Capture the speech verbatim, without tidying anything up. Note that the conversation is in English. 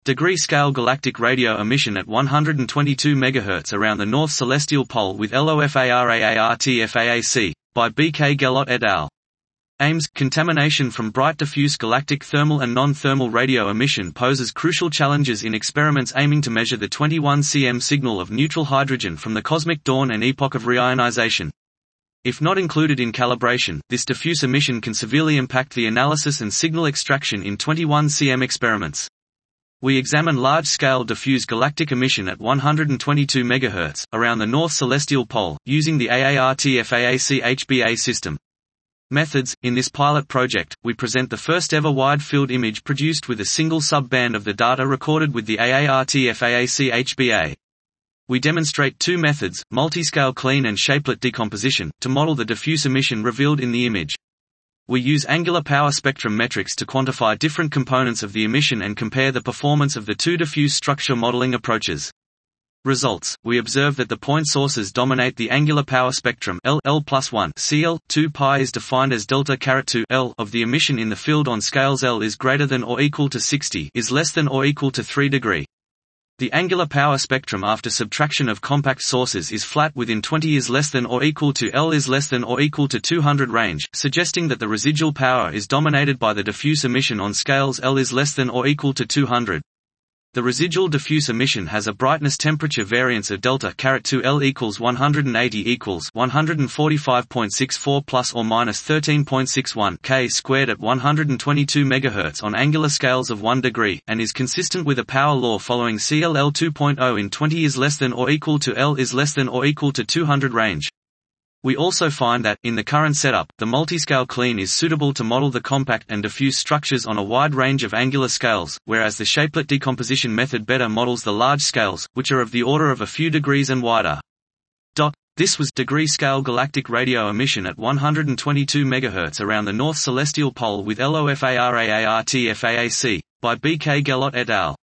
Degree-scale galactic radio emission at one hundred twenty-two megahertz around the North Celestial Pole with LOFARAARTFAAC, by B. K. Gellott et al. Aims, contamination from bright diffuse galactic thermal and non-thermal radio emission poses crucial challenges in experiments aiming to measure the twenty-one centimeter signal of neutral hydrogen from the cosmic dawn and epoch of reionization. If not included in calibration, this diffuse emission can severely impact the analysis and signal extraction in twenty-one centimeter experiments. We examine large-scale diffuse galactic emission at one hundred twenty-two megahertz, around the North Celestial Pole, using the AARTFAAC H B A system. Methods. In this pilot project, we present the first-ever wide-field image produced with a single sub-band of the data recorded with the AARTFAAC H B A. We demonstrate two methods, multiscale clean and shapelet decomposition, to model the diffuse emission revealed in the image. We use angular power spectrum metrics to quantify different components of the emission and compare the performance of the two diffuse structure modeling approaches. Results. We observe that the point sources dominate the angular power spectrum L, L plus one, C L, two pi is defined as delta caret two L of the emission in the field on scales L is greater than or equal to sixty is less than or equal to three degree. The angular power spectrum after subtraction of compact sources is flat within twenty is less than or equal to L is less than or equal to two hundred range, suggesting that the residual power is dominated by the diffuse emission on scales L is less than or equal to two hundred. The residual diffuse emission has a brightness temperature variance of delta caret two L equals one hundred eighty equals one hundred forty-five point six four plus or minus thirteen point six one K squared at one hundred twenty-two megahertz on angular scales of one degree, and is consistent with a power law following C L L two point zero in twenty is less than or equal to L is less than or equal to two hundred range. We also find that, in the current setup, the multiscale clean is suitable to model the compact and diffuse structures on a wide range of angular scales, whereas the shapelet decomposition method better models the large scales, which are of the order of a few degrees and wider. Dot. This was degree-scale galactic radio emission at one hundred twenty-two megahertz around the North Celestial Pole with LOFARAARTFAAC, by B. K. Gellott et al.